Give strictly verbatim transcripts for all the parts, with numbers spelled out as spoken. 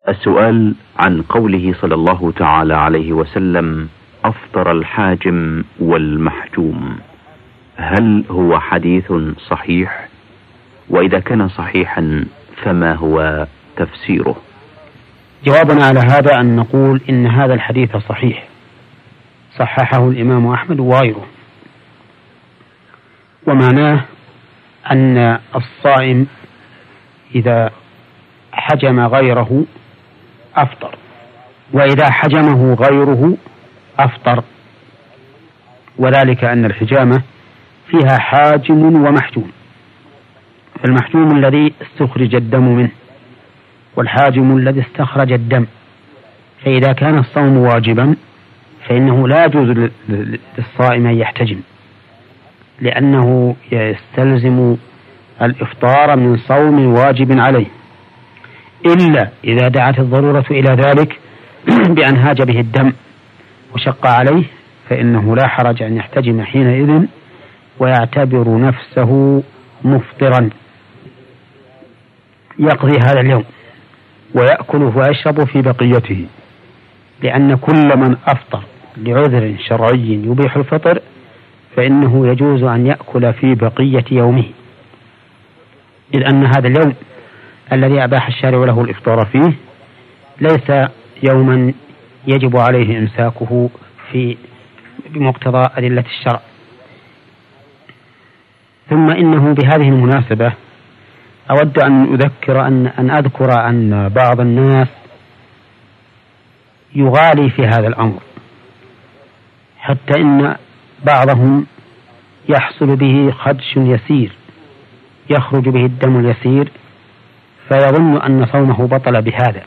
السؤال عن قوله صلى الله تعالى عليه وسلم: أفطر الحاجم والمحجوم، هل هو حديث صحيح؟ وإذا كان صحيحا فما هو تفسيره؟ جوابنا على هذا أن نقول إن هذا الحديث صحيح، صححه الإمام أحمد وغيره، ومعناه أن الصائم إذا حجم غيره أفطر، وإذا حجمه غيره أفطر، وذلك أن الحجامة فيها حاجم ومحجوم، فالمحجوم الذي استخرج الدم منه، والحاجم الذي استخرج الدم. فإذا كان الصوم واجبا فإنه لا يجوز للصائم أن يحتجم، لأنه يستلزم الإفطار من صوم واجب عليه، إلا إذا دعت الضرورة إلى ذلك بأن هاج به الدم وشق عليه، فإنه لا حرج أن يحتجم حينئذ ويعتبر نفسه مفطرا، يقضي هذا اليوم ويأكله ويشرب في بقيته، لأن كل من أفطر لعذر شرعي يبيح الفطر فإنه يجوز أن يأكل في بقية يومه، إذ أن هذا اليوم الذي أباح الشارع له الإفطار فيه ليس يوما يجب عليه إمساكه في بمقتضى أدلة الشرع. ثم إنه بهذه المناسبة أود أن أذكر أن, أن أذكر أن بعض الناس يغالي في هذا الأمر، حتى إن بعضهم يحصل به خدش يسير يخرج به الدم اليسير فيظن أن صومه بطل بهذا،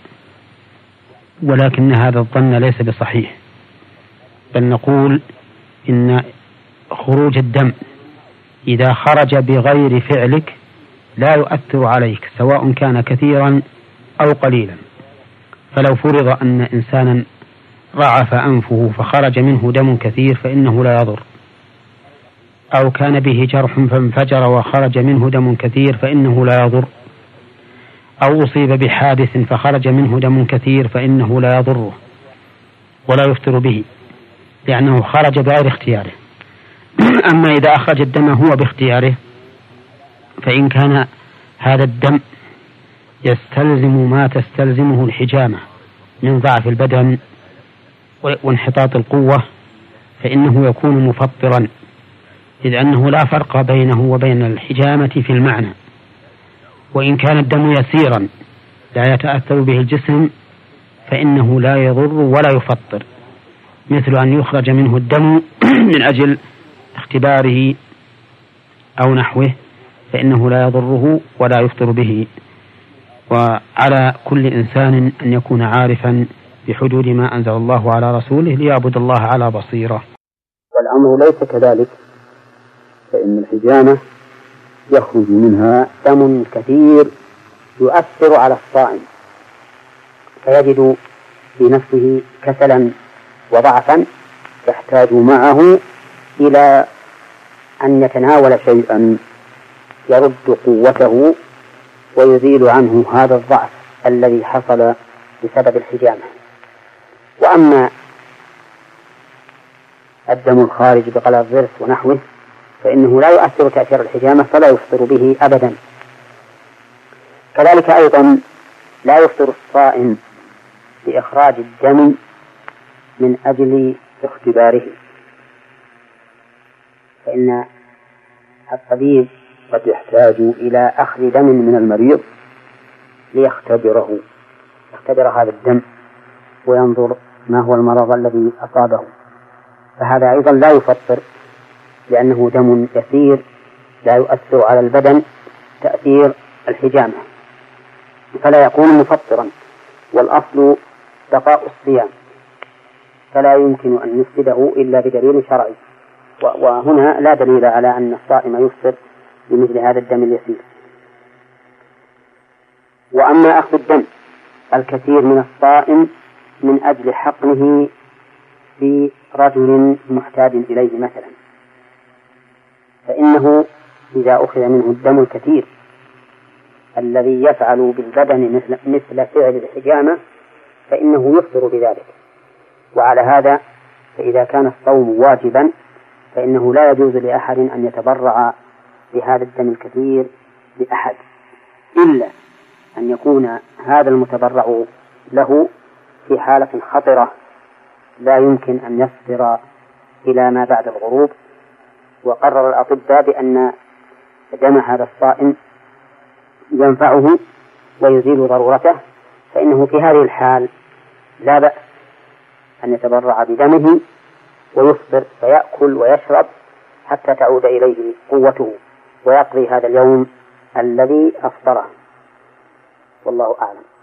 ولكن هذا الظن ليس بصحيح، بل نقول إن خروج الدم إذا خرج بغير فعلك لا يؤثر عليك سواء كان كثيرا أو قليلا. فلو فرض أن إنسانا رعف أنفه فخرج منه دم كثير فإنه لا يضر، أو كان به جرح فانفجر وخرج منه دم كثير فإنه لا يضر، أو أصيب بحادث فخرج منه دم كثير فإنه لا يضره ولا يفطر به، لأنه خرج بغير اختياره. أما إذا أخرج الدم هو باختياره فإن كان هذا الدم يستلزم ما تستلزمه الحجامة من ضعف البدن وانحطاط القوة فإنه يكون مفطرا، إذ أنه لا فرق بينه وبين الحجامة في المعنى. وإن كان الدم يسيرا لا يتأثر به الجسم فإنه لا يضر ولا يفطر، مثل أن يخرج منه الدم من أجل اختباره أو نحوه فإنه لا يضره ولا يفطر به. وعلى كل إنسان أن يكون عارفا بحدود ما أنزل الله على رسوله ليعبد الله على بصيرة. والأمر ليس كذلك، فإن الحجامة يخرج منها دم كثير يؤثر على الصائم فيجد في نفسه كسلا وضعفا يحتاج معه إلى أن يتناول شيئا يرد قوته ويزيل عنه هذا الضعف الذي حصل بسبب الحجامة. وأما الدم الخارج بقلع الضرس ونحوه فإنه لا يؤثر تأثير الحجامة فلا يفطر به أبدا. كذلك أيضا لا يفطر الصائم بإخراج الدم من أجل اختباره، فإن الطبيب قد يحتاج إلى أخذ دم من المريض ليختبره، يختبر هذا الدم وينظر ما هو المرض الذي أصابه، فهذا أيضا لا يفطر لأنه دم يسير لا يؤثر على البدن تأثير الحجامة فلا يكون مفطرا. والأصل بقاء الصيام فلا يمكن أن نفسده إلا بدليل شرعي، وهنا لا دليل على أن الصائم يفطر بمثل هذا الدم اليسير. وأما أخذ الدم الكثير من الصائم من أجل حقنه في رجل محتاج إليه مثلا، فإنه إذا أخذ منه الدم الكثير الذي يفعل بالبدن مثل, مثل فعل الحجامة فإنه يفطر بذلك. وعلى هذا فإذا كان الصوم واجبا فإنه لا يجوز لأحد أن يتبرع بهذا الدم الكثير لأحد، إلا أن يكون هذا المتبرع له في حالة خطرة لا يمكن أن يصبر إلى ما بعد الغروب. وقرر الأطباء بأن دم هذا الصائم ينفعه ويزيل ضرورته، فإنه في هذه الحال لا بأس أن يتبرع بدمه ويفطر فيأكل ويشرب حتى تعود إليه قوته ويقضي هذا اليوم الذي أفطره، والله أعلم.